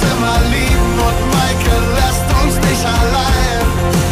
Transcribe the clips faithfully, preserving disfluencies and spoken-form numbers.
immer lieben und Michael lässt uns nicht allein.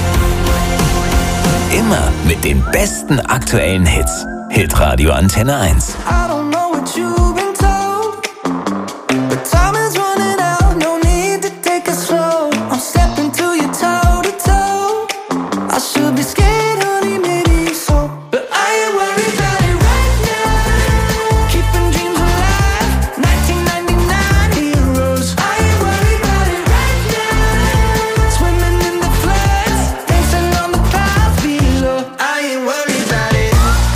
Immer mit den besten aktuellen Hits. Hitradio Antenne eins. I don't know what you've been told, but time is running out, no need to take it slow. I'm stepping to you toe to toe. I should be scared, honey, maybe so, but I ain't worried about it right now. Keeping dreams alive, nineteen ninety-nine heroes. I ain't worried about it right now. Swimming in the floods, dancing on the clouds below. I ain't worried about it.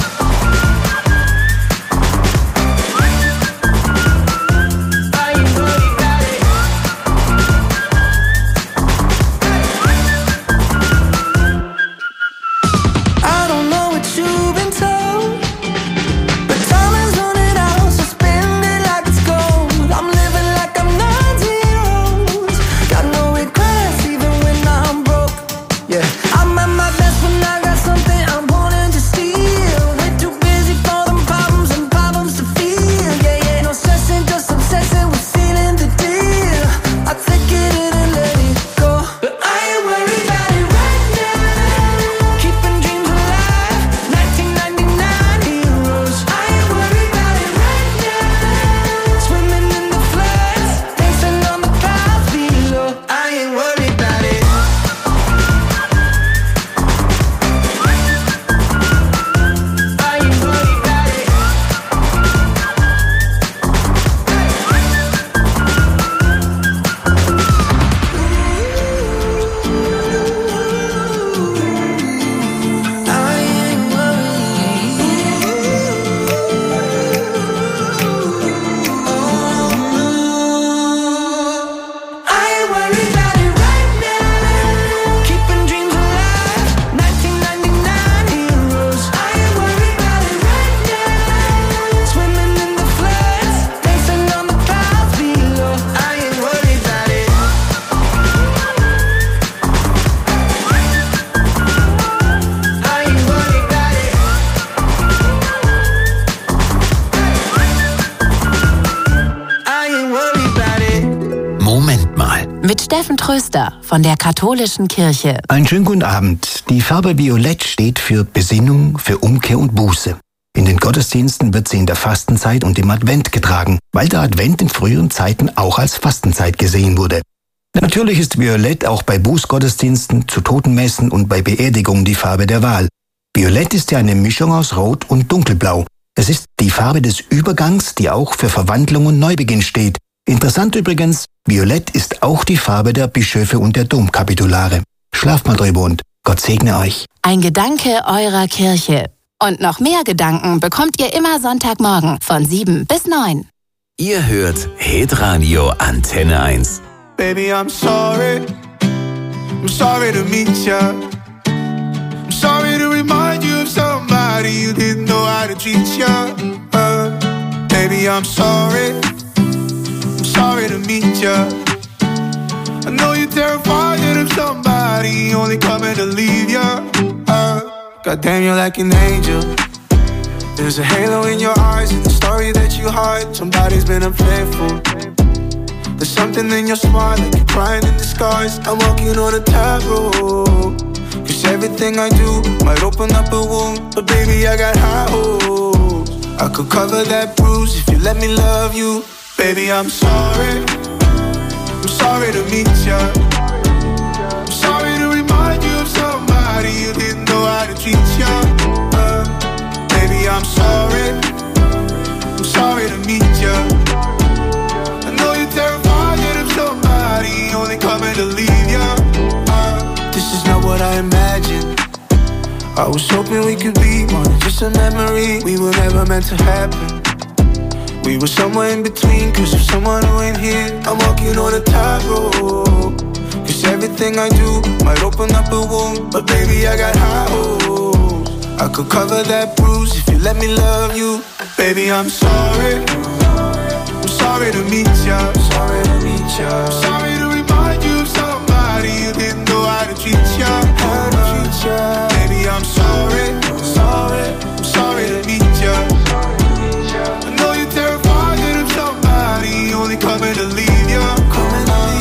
I don't know what you've been told, but time is running out, so spend it like it's gold. I'm living like I'm nine zeros, got no regrets even when I'm broke. Yeah, I'm at my best when I got something I'm wanting to steal. Way too busy for them problems and problems to feel. Yeah, yeah, no stressing, just obsessing with sealing the deal. I take it in and let it go, but I ain't worried about it right now. Keeping dreams alive, nineteen ninety-nine heroes. I ain't worried about it right now. Swimming in the floods, dancing on the clouds below. I ain't worried about it. I ain't worried about it. I ain't I ain't worried about it right now. Keeping dreams alive, nineteen ninety-nine heroes. I ain't worried about it right now. Swimming in the floods, dancing on the clouds below. I ain't worried about it. I ain't worried about it. I ain't worried about it. Moment mal. Mit Steffen Tröster von der Katholischen Kirche. Einen schönen guten Abend. Die Farbe Violett steht für Besinnung, für Umkehr und Buße. In den Gottesdiensten wird sie in der Fastenzeit und im Advent getragen, weil der Advent in früheren Zeiten auch als Fastenzeit gesehen wurde. Natürlich ist Violett auch bei Bußgottesdiensten, zu Totenmessen und bei Beerdigungen die Farbe der Wahl. Violett ist ja eine Mischung aus Rot und Dunkelblau. Es ist die Farbe des Übergangs, die auch für Verwandlung und Neubeginn steht. Interessant übrigens, Violett ist auch die Farbe der Bischöfe und der Domkapitulare. Schlaft mal drüber und Gott segne euch. Ein Gedanke eurer Kirche. Und noch mehr Gedanken bekommt ihr immer Sonntagmorgen von sieben bis neun. Ihr hört Hitradio Antenne eins. Baby, I'm sorry. I'm sorry to meet ya. I'm sorry to remind you of somebody you didn't know how to treat ya. Uh, baby, I'm sorry. I'm sorry to meet ya. I know you're terrified of somebody only coming to leave ya. Uh, God damn, you're like an angel. There's a halo in your eyes and the story that you hide. Somebody's been unfaithful. There's something in your smile, like you're crying in disguise. I'm walking on a tightrope, cause everything I do might open up a wound. But baby, I got high hopes. I could cover that bruise if you let me love you. Baby, I'm sorry. I'm sorry to meet ya. I'm sorry to remind you of somebody you didn't know how to treat ya. Uh, baby, I'm sorry. I'm sorry to meet ya. I know you're terrified of somebody only coming to leave ya. Uh, this is not what I imagined. I was hoping we could be more than just a memory. We were never meant to happen. We were somewhere in between, cause of someone who ain't here. I'm walking on a tightrope, cause everything I do might open up a wound. But baby, I got high hopes. I could cover that bruise if you let me love you. Baby, I'm sorry. I'm sorry to meet ya. Sorry to meet ya. I'm sorry to remind you of somebody you didn't know how to treat ya. How to treat ya. Baby, I'm sorry. Sorry. I'm sorry to meet ya. I know you're terrified of somebody only coming to leave ya. Coming to leave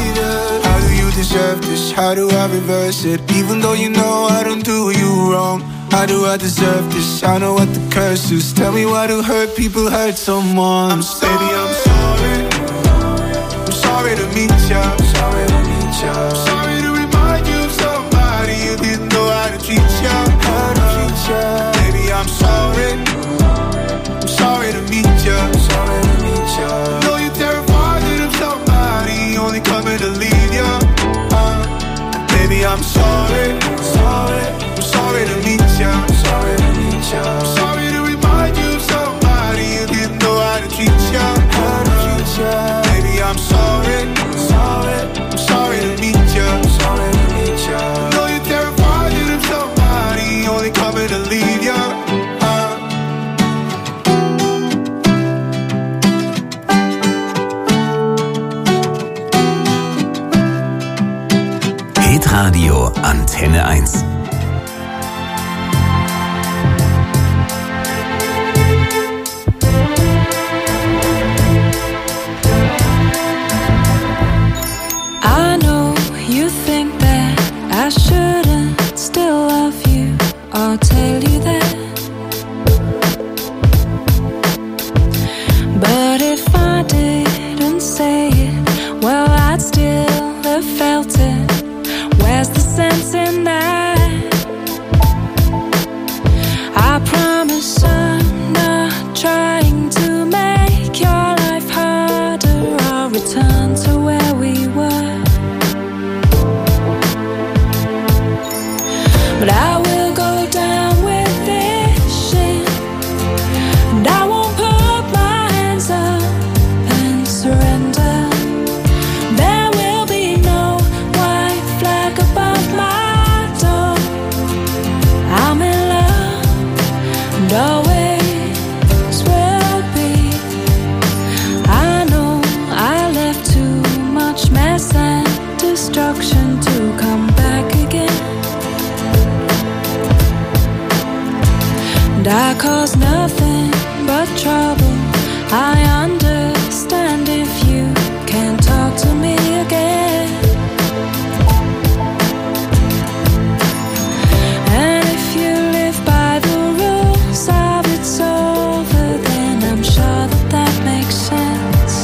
deserve this? How do I reverse it? Even though you know I don't do you wrong, how do I deserve this? I know what the curse is. Tell me why do hurt people hurt someone? I'm sorry. Baby, I'm sorry. I'm sorry to meet ya. I'm sorry to meet ya. I'm sorry to remind you of somebody you didn't know how to treat ya. How to treat ya. Baby, I'm sorry. I'm sorry to meet ya. I'm sorry to meet ya. Know you're terrified of somebody only coming to leave ya. Uh, baby, I'm sorry. Sorry. I'm sorry to meet ya. I'm sorry to meet ya. I'm sorry to remind you of somebody you didn't know how to treat ya. How to treat ya. Baby, I'm sorry. Sorry. I'm sorry to meet ya. I'm sorry to meet ya. Know you're terrified of somebody only coming to leave ya. Hitradio Antenne eins. I know you think that I shouldn't still love you. I'll tell you that. But if I didn't say it, well, I'd still have felt it. Where's the sense in that? I promise I'm not trying to make your life harder. I'll return to where we were. But I will go down with this shit, and I won't put my hands up and surrender. There will be no white flag above my door. I'm in love and always will be. I know I left too much mess and destruction to come back again. And I caused nothing but trouble. I understand if you can't talk to me again. And if you live by the rules of it's over, then I'm sure that that makes sense.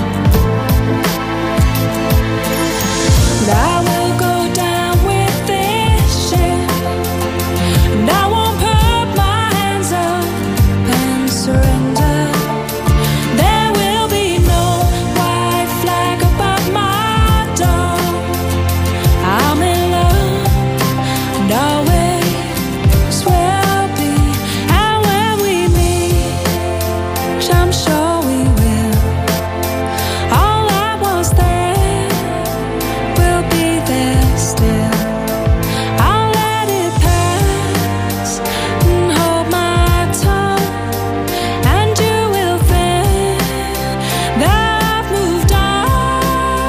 But I will go down with this shit, and I won't put my hands up and surrender. There will be no white flag above my door. I'm in love and always will be. And when we meet, which I'm sure we will, all I was there will be there still. I'll let it pass and hold my tongue, and you will think that I've moved on.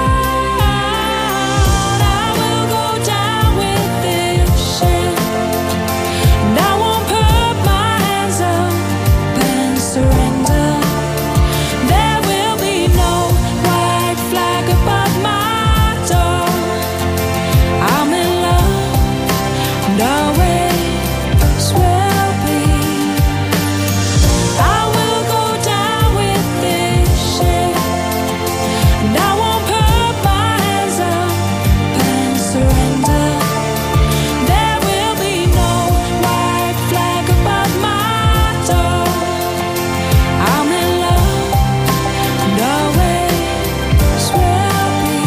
I will go down with this shit, and I won't put my hands up and surrender. There will be no white flag above my door. I'm in love and always will be. I will go down with this shit, and I won't put my hands up and surrender. There will be no white flag above my door. I'm in love and always will be.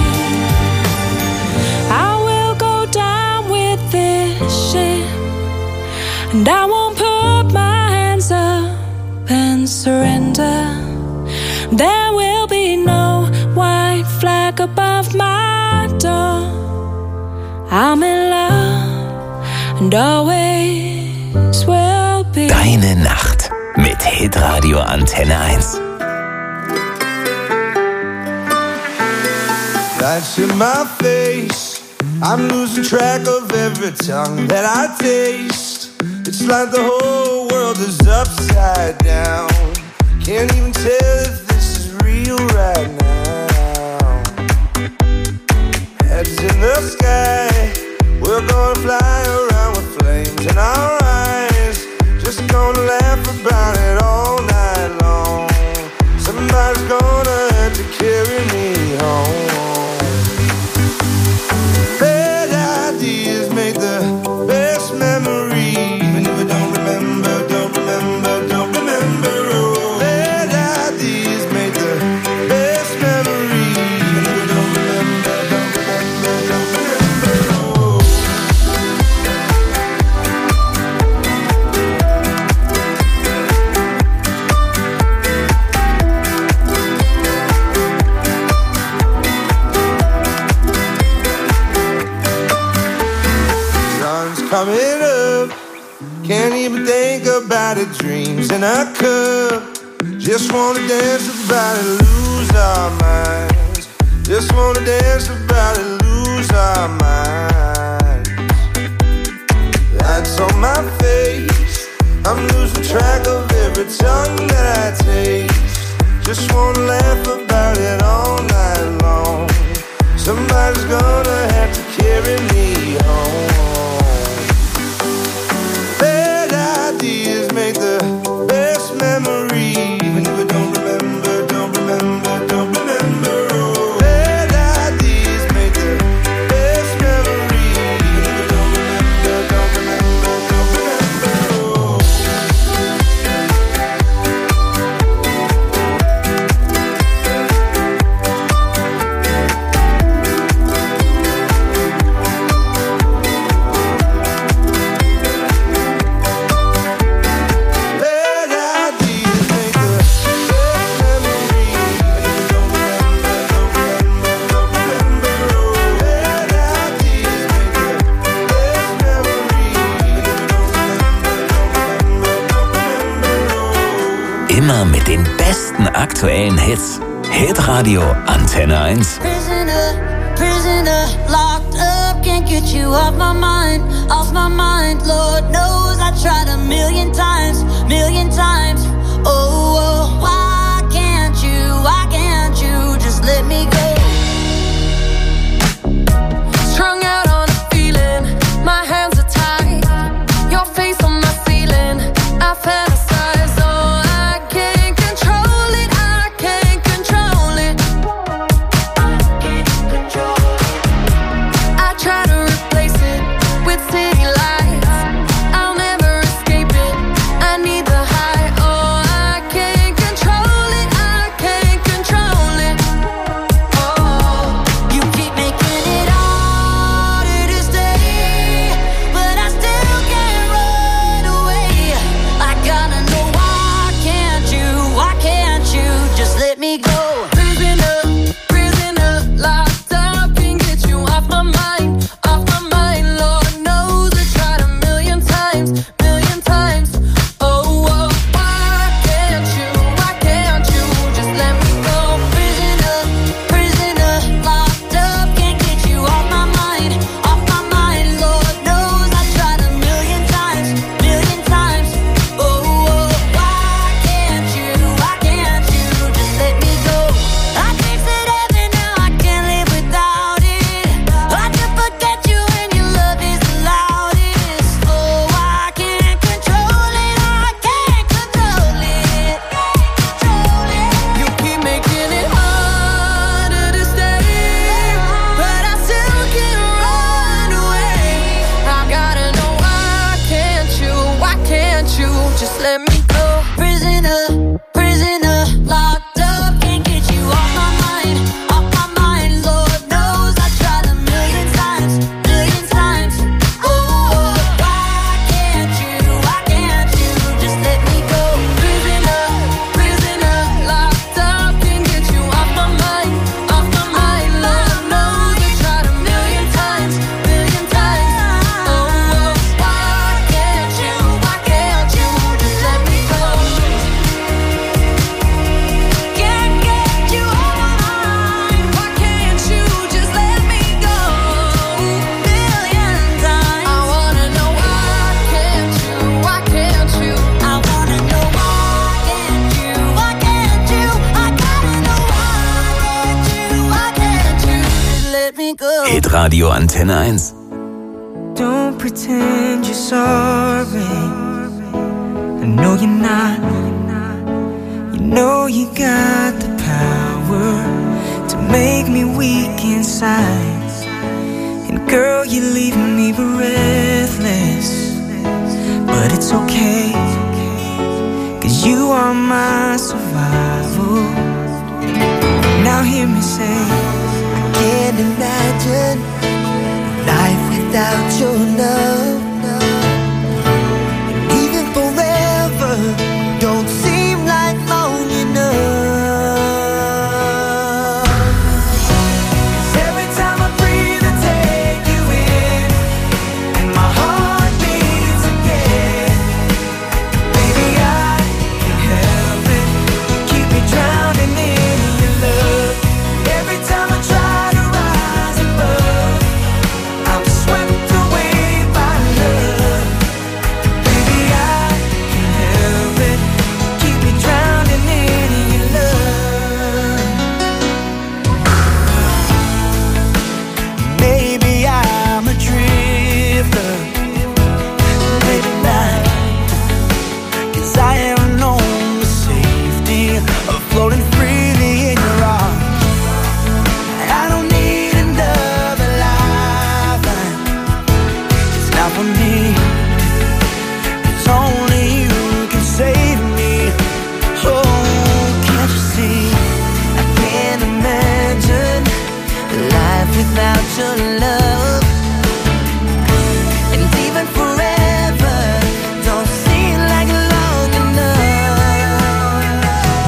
I will go down with this shit, and I won't put my hands up and surrender. There will be no white flag above my door. I'm in love and always will be. Deine Nacht mit Hitradio Antenne eins. Lights in my face, I'm losing track of every tongue that I taste. It's like the whole world is upside down. Can't even tell if this is real right now. Heads in the coming up. Can't even think about it, dreams in a cup. Just wanna dance about it, lose our minds. Just wanna dance about it, lose our minds. That's on my face. I'm losing track of every tongue that I taste. Just wanna laugh about it all night long. Somebody's gonna have to carry me home. Bad ideas make the best memories. Even if I don't remember, don't remember, don't remember. Oh, bad ideas make the best memories. Even if I don't remember, don't remember, don't remember. Oh. Immer mit den besten aktuellen Hits. Hitradio Antenne eins. Prisoner, prisoner, locked up, can't get you off my mind, off my mind. Lord knows I tried a million times, million times. Oh, oh, why can't you, why can't you just let me go? Strung out on a feeling, my hands are tied. Your face on my ceiling, I fantasize. Oh, I can't control it, I can't control it. I can't control it. I try to replace it with city lights. I'll never escape it, I need the high. Oh, I can't control it, I can't control it. Oh, You keep making it harder to stay, but I still can't run away. I gotta know why can't you, why can't you just let me go? prisoner, prisoner, locked up, can't get you off my mind, off my mind. Lord knows I tried a million times, million times. Oh, oh, why can't you, why can't you just let me go? Prisoner, prisoner, locked up, can't get you off my mind, off my mind. Lord knows I tried a million times, million times. Oh, oh, why can't you, why can't you just let me go? I tasted heaven, now I can't live without it. I can forget you when your love is the loudest. Oh, I can't control it, I can't control it, control it. You keep making it harder to stay, but I still can't run away. I gotta know why can't you, why can't you just let me go? Prisoner, prisoner, locked up, can't get you off my mind, off my mind. Lord knows I tried a million times, million times. Oh, why can't you, why can't you just let me go? Prisoner, prisoner, locked up, can't get you off my mind, off my mind. Lord knows I tried a million times, million times. Oh, why can't you, why can't you just let me go? Can't get you off my mind. Why can't you just let me go? Million times. I wanna know why can't you, why can't you? I wanna know why can't you, why can't you? I gotta know why can't you, why can't you just let me go? Hitradio Antenne eins. Don't pretend you're sorry. I know you're not. You know you got the power to make me weak inside. And girl, you're leaving me breathless. But it's okay, 'cause you are my survival. Now hear me say, I can't imagine life without your love. And even forever don't seem like long enough. 'Cause every time I breathe I take you in, and my heart special love. And even forever don't seem like long enough.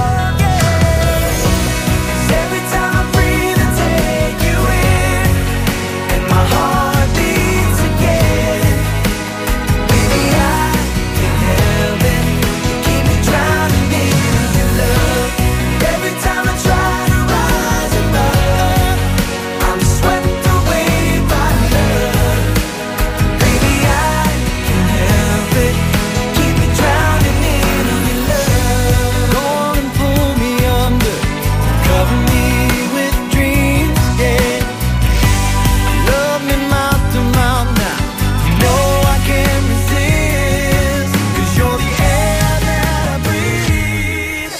'Cause every time I breathe I take you in, and my heart beats again. Baby, I can't help it, you keep me drowning in your love. Every time I try to rise above, I'm swept away by love. Baby, I can't help it, keep me drowning in your love. Go on and pull me under, cover me with dreams, yeah. Love me mouth to mouth now, you know I can't resist, 'cause you're the air that I breathe.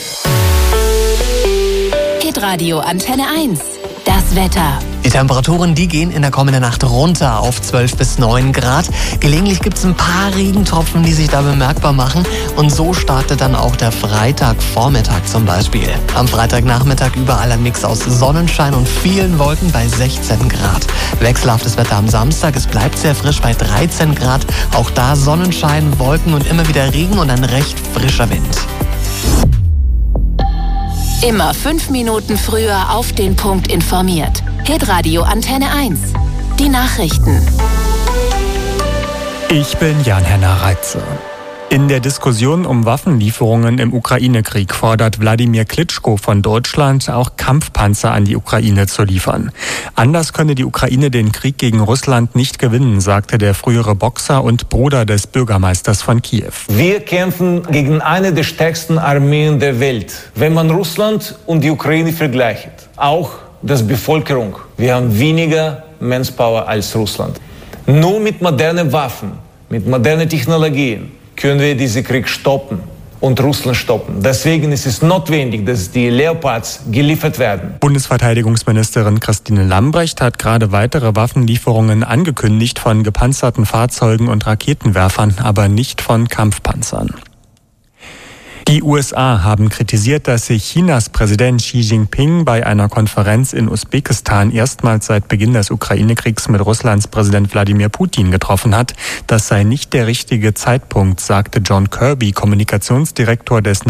Hitradio Antenne eins. Das Wetter. Die Temperaturen, die gehen in der kommenden Nacht runter auf zwölf bis neun Grad. Gelegentlich gibt es ein paar Regentropfen, die sich da bemerkbar machen. Und so startet dann auch der Freitagvormittag zum Beispiel. Am Freitagnachmittag überall ein Mix aus Sonnenschein und vielen Wolken bei sechzehn Grad. Wechselhaftes Wetter am Samstag, es bleibt sehr frisch bei dreizehn Grad. Auch da Sonnenschein, Wolken und immer wieder Regen und ein recht frischer Wind. Immer fünf Minuten früher auf den Punkt informiert. Hitradio Antenne eins. Die Nachrichten. Ich bin Jan-Henner Reitze. In der Diskussion um Waffenlieferungen im Ukraine-Krieg fordert Wladimir Klitschko von Deutschland, auch Kampfpanzer an die Ukraine zu liefern. Anders könne die Ukraine den Krieg gegen Russland nicht gewinnen, sagte der frühere Boxer und Bruder des Bürgermeisters von Kiew. Wir kämpfen gegen eine der stärksten Armeen der Welt. Wenn man Russland und die Ukraine vergleicht, auch die Bevölkerung, wir haben weniger Manpower als Russland. Nur mit modernen Waffen, mit modernen Technologien können wir diesen Krieg stoppen und Russland stoppen. Deswegen ist es notwendig, dass die Leopards geliefert werden. Bundesverteidigungsministerin Christine Lambrecht hat gerade weitere Waffenlieferungen angekündigt von gepanzerten Fahrzeugen und Raketenwerfern, aber nicht von Kampfpanzern. Die U S A haben kritisiert, dass sich Chinas Präsident Xi Jinping bei einer Konferenz in Usbekistan erstmals seit Beginn des Ukraine-Kriegs mit Russlands Präsident Wladimir Putin getroffen hat. Das sei nicht der richtige Zeitpunkt, sagte John Kirby, Kommunikationsdirektor des